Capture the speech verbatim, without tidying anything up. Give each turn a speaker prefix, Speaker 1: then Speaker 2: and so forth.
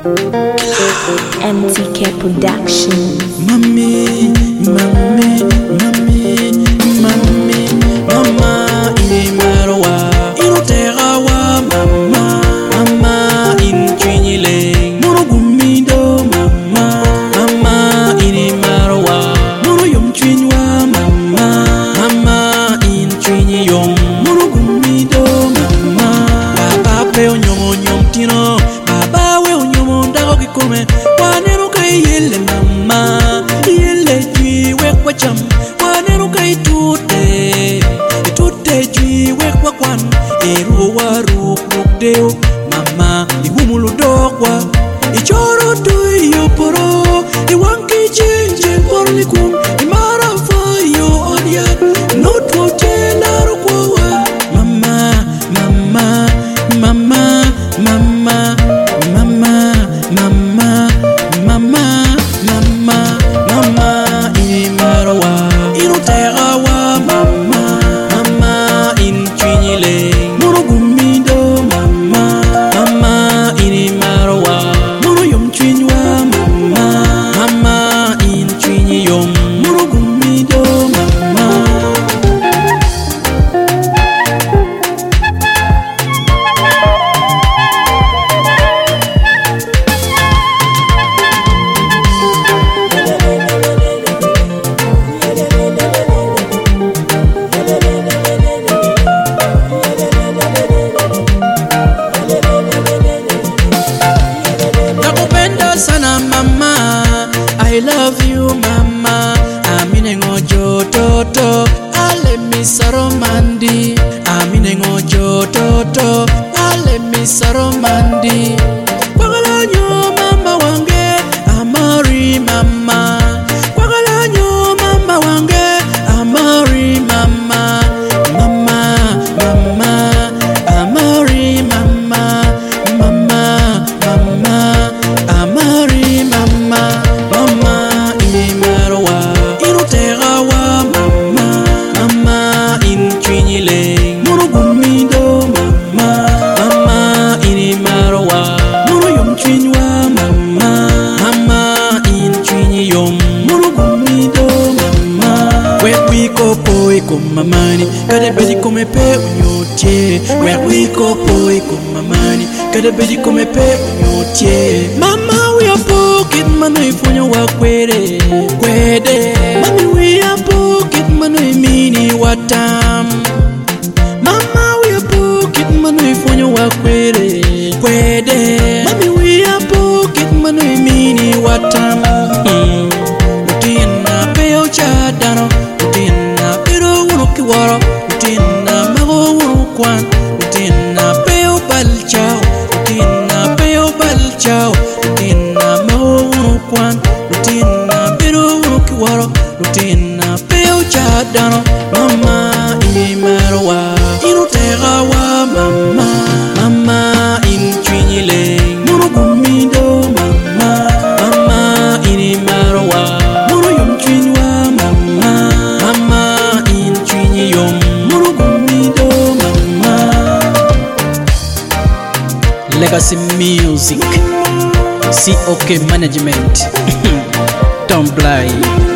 Speaker 1: M T K Production.
Speaker 2: Mami, mami, mami, mami, mama ini marwa, ino terawa mama, mama in chinyile, moro gumido mama, mama ini marwa, moro yom chinywa mama, mama in chinyom, moro gumido mama, baba pe onyomo nyom tino, baba we onyomo ndago kikome, wanero kai yele mama. Wacham wanero kai tute tute jwi wekwa kwan eru waru deo mama igumulu dokwa ichoro tu yoporo iwanki chinje porli kun imara fayo odia not hotel rukwa mama mama mama mama mama mama mama mama mama sana mama, I love you mama. Amine ngojo toto, ale misaro mandi. Amine ngojo toto, ale misaro mandi. Kwagalanyo mama wange, amari mama. Kwagalanyo mama wange, amari mama. Mama, mama, amari mama. Mama, mama. Amari mama, mama ini marwa, ino terawa mama, mama in chinyile, moro gumido mama, mama ini marwa, moro yom chinywa mama, mama in chinyom, moro gumido mama. Where we go boy come mamani, kada bedi come pe unyotie. Where we go boy come mamani, kada bedi come pe unyotie. Mama we are pocket manu ifunyo wa kwere kwede. Mami we are pocket manu imini watam. Mama we are pocket manu ifunyo wa kwere kwede. Mami we are pocket manu imini watam. Mm. Utina peo chadano, utina pero uno kiwaro, utina mago uno kwan, utina peo balchao, utina peo balchao. Kwan lutina pero ukiwaro lutina peo chadano mama ini marwa ino terawa mama mama in chinyile moro gumido mama mama ini marwa moro yom chinywa mama mama in chinyom moro gumido mama. Legacy Music C O K Management. Don't blind.